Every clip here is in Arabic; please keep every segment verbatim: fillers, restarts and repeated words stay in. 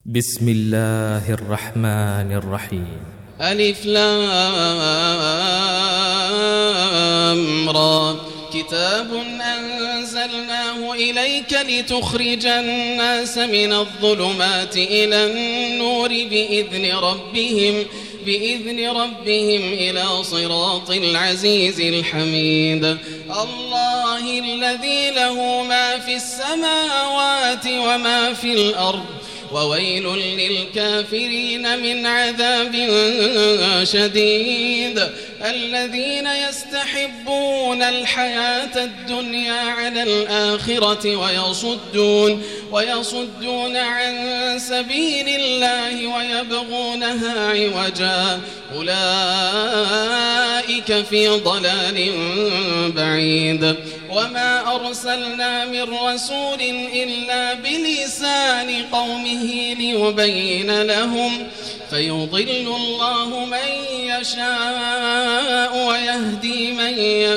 بسم الله الرحمن الرحيم. ألف لام را كتاب أنزلناه إليك لتخرج الناس من الظلمات إلى النور بإذن ربهم بإذن ربهم إلى صراط العزيز الحميد. الله الذي له ما في السماوات وما في الأرض وويل للكافرين من عذاب شديد. الذين يستحبون الحياة الدنيا على الآخرة ويصدون ويصدون عن سبيل الله ويبغونها عوجا أولئك في ضلال بعيد. وما أرسلنا من رسول إلا بلسان قومه ليبين لهم فيضل الله من يشاء ويهدي من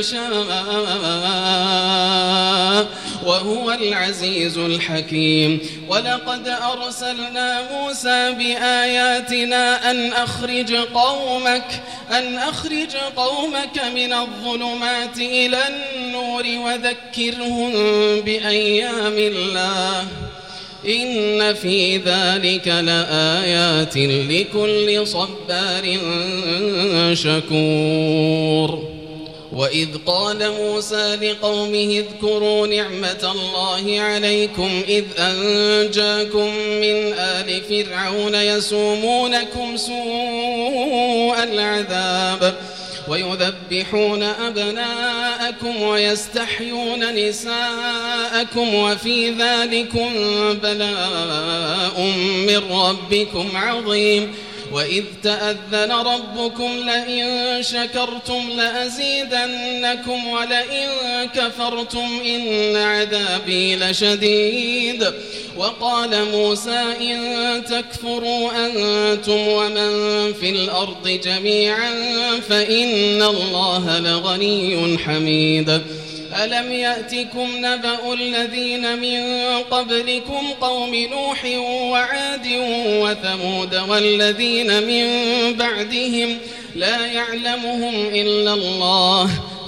يشاء وهو العزيز الحكيم. ولقد أرسلنا موسى بآياتنا أن أخرج قومك أن أخرج قومك من الظلمات إلى النور وذكرهم بأيام الله إن في ذلك لآيات لكل صبار شكور. وإذ قال موسى لقومه اذكروا نعمة الله عليكم إذ أنجاكم من آل فرعون يسومونكم سوء العذاب ويذبحون أبناءكم ويستحيون نساءكم وفي ذلكم بلاء من ربكم عظيم. وإذ تأذن ربكم لئن شكرتم لأزيدنكم ولئن كفرتم إن عذابي لشديد. وقال موسى إن تكفروا أنتم ومن في الأرض جميعا فإن الله لغني حميد. ألم يأتكم نبأ الذين من قبلكم قوم نوح وعاد وثمود والذين من بعدهم لا يعلمهم إلا الله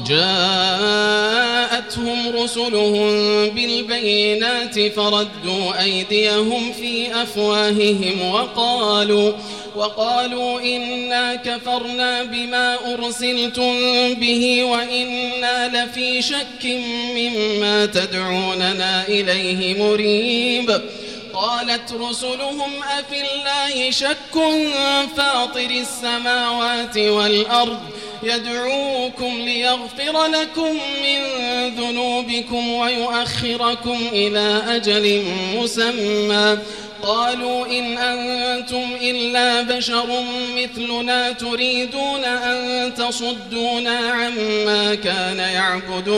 جاءتهم رسلهم بالبينات فردوا أيديهم في أفواههم وقالوا وقالوا إنا كفرنا بما أرسلتم به وإنا لفي شك مما تدعوننا إليه مريب. قالت رسلهم أفي الله شك فاطر السماوات والأرض يدعوكم ليغفر لكم من ذنوبكم ويؤخركم إلى أجل مسمى قالوا إن أنتم إلا بشر مثلنا تريدون أن تصدونا عما كان يعبد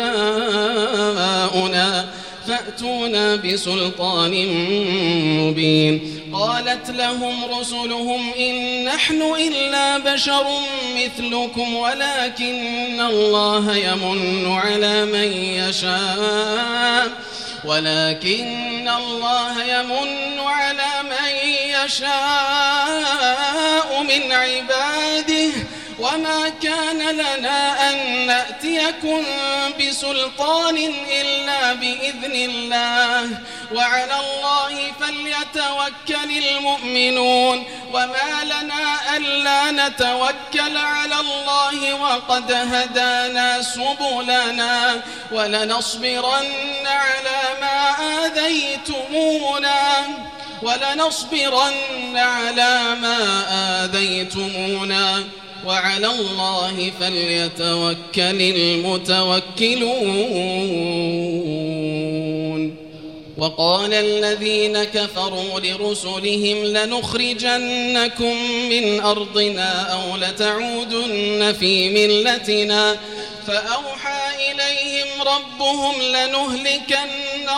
آباؤنا فأتونا بسلطان مبين. قالت لهم رسلهم إن نحن إلا بشر مثلكم ولكن الله يمن على من يشاء ولكن الله يمن على من يشاء من عباده وما كان لنا أن نأتيكم بسلطان إلا بإذن الله وعلى الله فليتوكل المؤمنون. وما لنا ألا نتوكل على الله وقد هدانا سبلنا ولنصبرن على ما آذيتمونا ولنصبرن على ما آذيتمونا وعلى الله فليتوكل المتوكلون. وقال الذين كفروا لرسلهم لنخرجنكم من أرضنا أو لتعودن في ملتنا فأوحى إليهم ربهم لنهلكن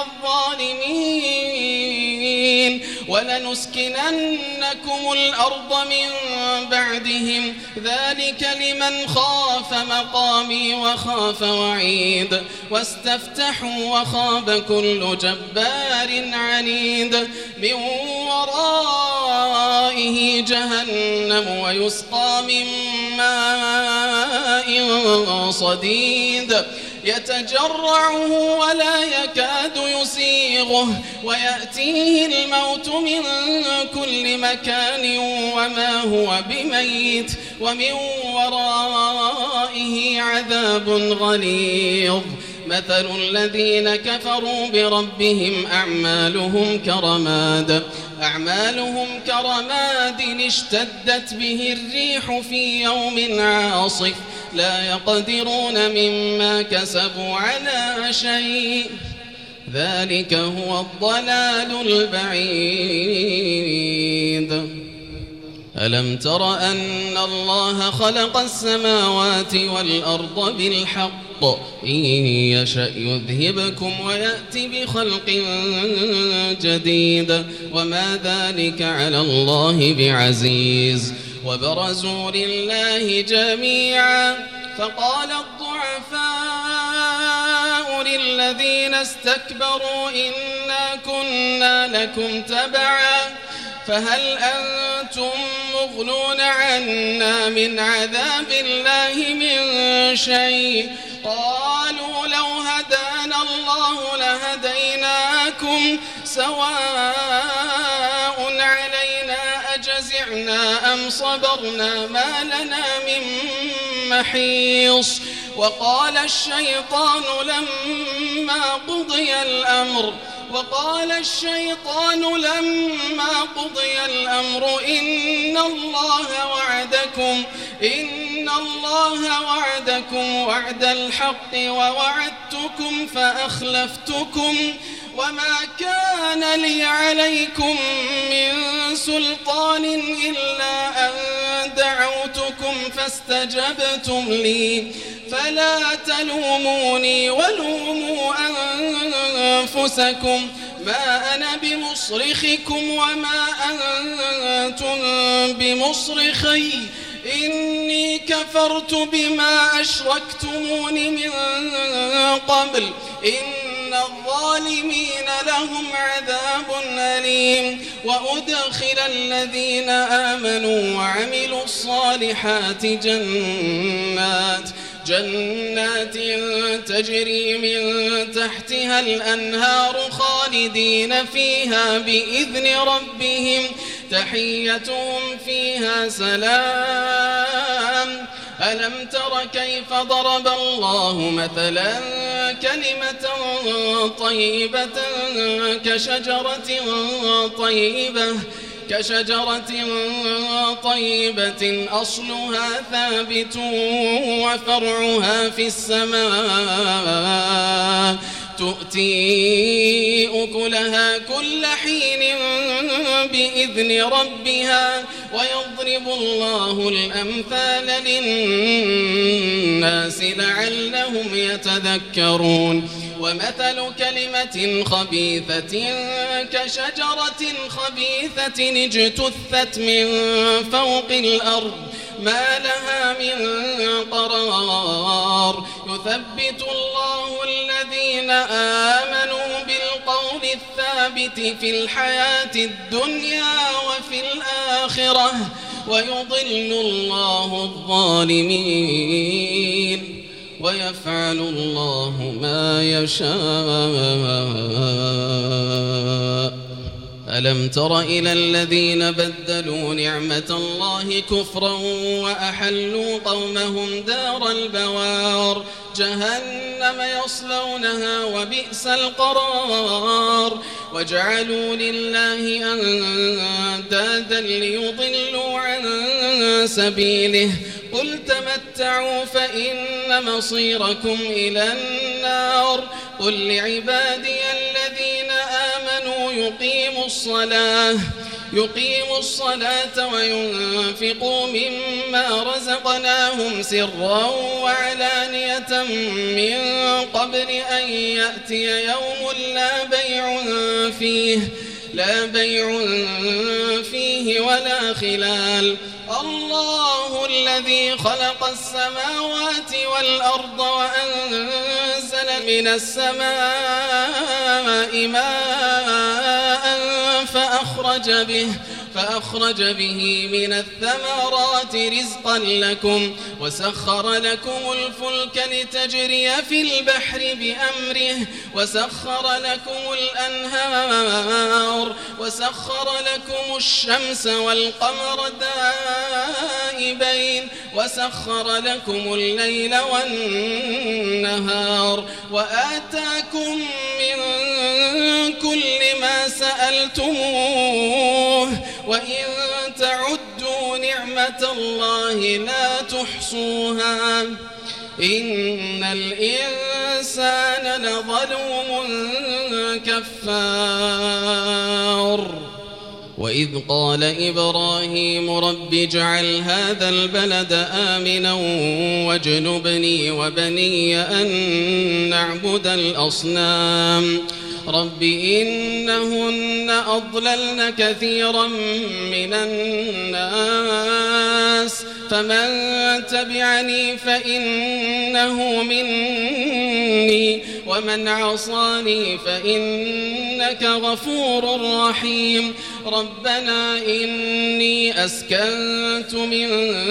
الظالمين ولنسكننكم الأرض من بعدهم ذلك لمن خاف مقامي وخاف وعيد. واستفتحوا وخاب كل جبار عنيد من وراء ورائه جهنم ويسقى من ماء صديد يتجرعه ولا يكاد يسيغه ويأتيه الموت من كل مكان وما هو بميت ومن ورائه عذاب غليظ. مثل الذين كفروا بربهم أعمالهم كرماد أعمالهم كرماد اشتدت به الريح في يوم عاصف لا يقدرون مما كسبوا على شيء ذلك هو الضلال البعيد. ألم تر أن الله خلق السماوات والأرض بالحق إن يشأ يذهبكم ويأتي بخلق جديد وما ذلك على الله بعزيز. وبرزوا لله جميعا فقال الضعفاء للذين استكبروا إنا كنا لكم تبعا فهل أنتم مغنون عنا من عذاب الله من شيء قالوا لو هدانا الله لهديناكم سواء علينا أجزعنا أم صبرنا ما لنا من محيص. وقال الشيطان لما قضي الأمر وقال الشيطان لما قضي الأمر إن الله وعدكم إن الله وعدكم وعد الحق ووعدتكم فأخلفتكم وما كان لي عليكم من سلطان إلا أن دعوتكم فاستجبتم لي فلا تلوموني ولوموا أنفسكم ما أنا بمصرخكم وما أنتم بمصرخي إني كفرت بما أشركتمون من قبل إن الظالمين لهم عذاب أليم. وأدخل الذين آمنوا وعملوا الصالحات جنات جنات تجري من تحتها الأنهار خالدين فيها بإذن ربهم تحيتهم فيها سلام. ألم تر كيف ضرب الله مثلا كلمة طيبة كشجرة طيبة كشجرة طيبة أصلها ثابت وفرعها في السماء تؤتي أكلها كل حين بإذن ربها ويضرب الله الأمثال للناس لعلهم يتذكرون. ومثل كلمة خبيثة كشجرة خبيثة اجتثت من فوق الأرض ما لها من قرار يثبت الله الذين آمنوا بالقول الثابت في الحياة الدنيا وفي الآخرة ويضل الله الظالمين ويفعل الله ما يشاء. ألم تر إلى الذين بدلوا نعمة الله كفرا وأحلوا قومهم دار البوار جهنم يصلونها وبئس القرار وجعلوا لله أندادا ليضلوا عن سبيله قل تمتعوا فإن مصيركم إلى النار قل لعبادي الذين آمنوا يقيموا الصلاة يقيموا الصلاة وينفقوا مما رزقناهم سرا وعلانية من قبل أن يأتي يوم لا بيع فيه لا بيع فيه ولا خلال. الله الذي خلق السماوات والأرض وأنزل من السماء ماء فأخرج به فأخرج به من الثمرات رزقا لكم وسخر لكم الفلك لتجري في البحر بأمره وسخر لكم الأنهار وسخر لكم الشمس والقمر دائبين وسخر لكم الليل والنهار وآتاكم من كل ما سألتموه وإن تعدوا نعمة الله لا تحصوها إن الإنسان لظلوم كفار. وإذ قال إبراهيم رب اجعل هذا البلد آمنا واجنبني وبني أن نعبد الأصنام رب إنهن أضللن كثيرا من الناس فمن تبعني فإنه مني ومن عصاني فإنك غفور رحيم. ربنا إني أسكنت من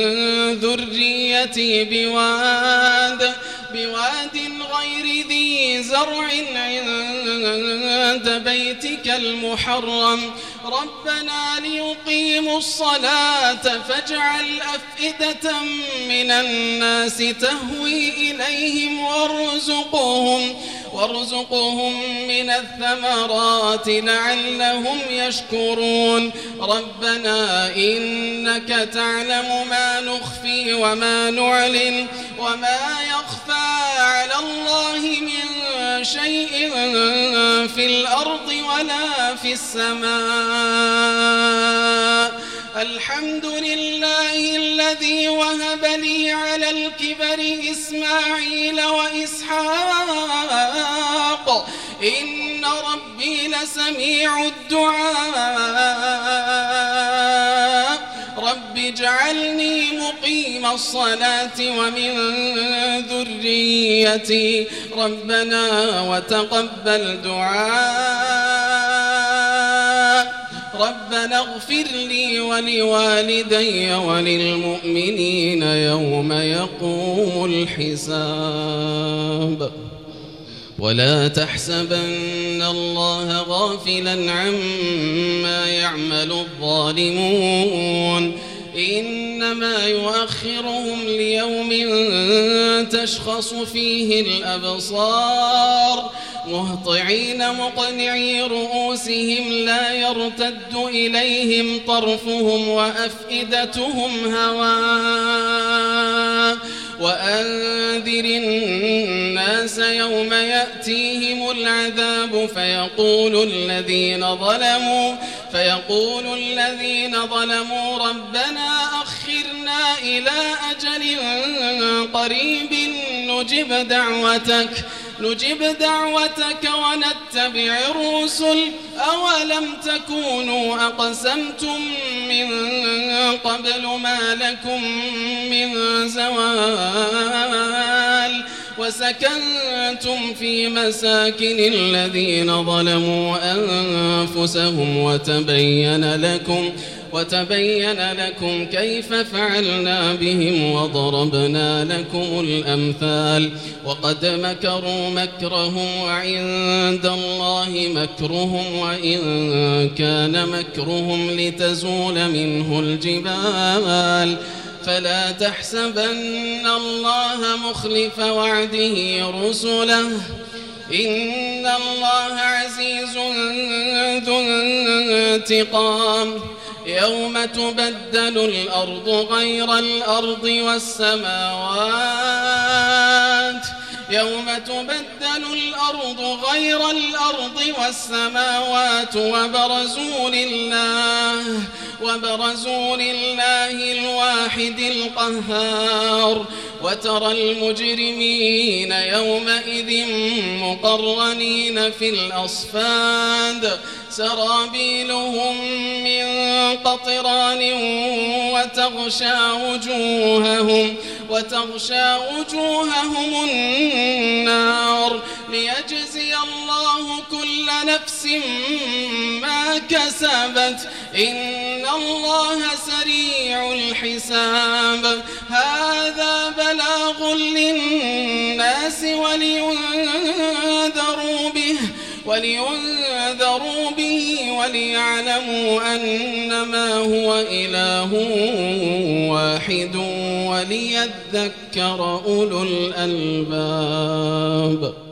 ذريتي بواد بواد غير ذي زرع عند بيتك المحرم ربنا ليقيموا الصلاة فاجعل أفئدة من الناس تهوي إليهم وارزقهم وارزقهم من الثمرات لعلهم يشكرون. ربنا إنك تعلم ما نخفي وما نعلن وما يخفى على الله من شيء في الأرض ولا في السماء. الحمد لله الذي وهب لي على الكبر إسماعيل وإسحاق إن ربي لسميع الدعاء. رب اجعلني مقيم الصلاة ومن ذريتي ربنا وتقبل دعاء. ربنا اغفر لي ولوالدي وللمؤمنين يوم يقوم الحساب. ولا تحسبن الله غافلا عما يعمل الظالمون إنما يؤخرهم ليوم تشخص فيه الأبصار مهطعين مقنعي رؤوسهم لا يرتد إليهم طرفهم وأفئدتهم هواء. وأنذر الناس يوم يأتيهم العذاب فيقول الذين ظلموا فيقول الذين ظلموا ربنا أخرنا إلى أجل قريب نجب دعوتك نجب دعوتك ونتبع الرسل أولم تكونوا أقسمتم من قبل ما لكم من زوال وسكنتم في مساكن الذين ظلموا أنفسهم وتبين لكم وتبين لكم كيف فعلنا بهم وضربنا لكم الأمثال. وقد مكروا مكرهم وعند الله مكرهم وإن كان مكرهم لتزول منه الجبال. فلا تحسبن الله مخلف وعده رسله إن الله عزيز ذو انتقام. يوم تبدل الأرض غير الأرض والسماوات يوم تبدل الأرض غير الأرض والسماوات وبرزوا لله وبرزوا لله الواحد القهار. وترى المجرمين يومئذ مقرنين في الأصفاد سرابيلهم من قطران وتغشى وجوههم وتغشى وجوههم النار ليجزي الله كل نفس ما كسبت إن الله سريع الحساب هذا بلاغ للناس ولينذروا به ولينذروا به وليعلموا أنما هو إله واحد وليذكر أولو الألباب.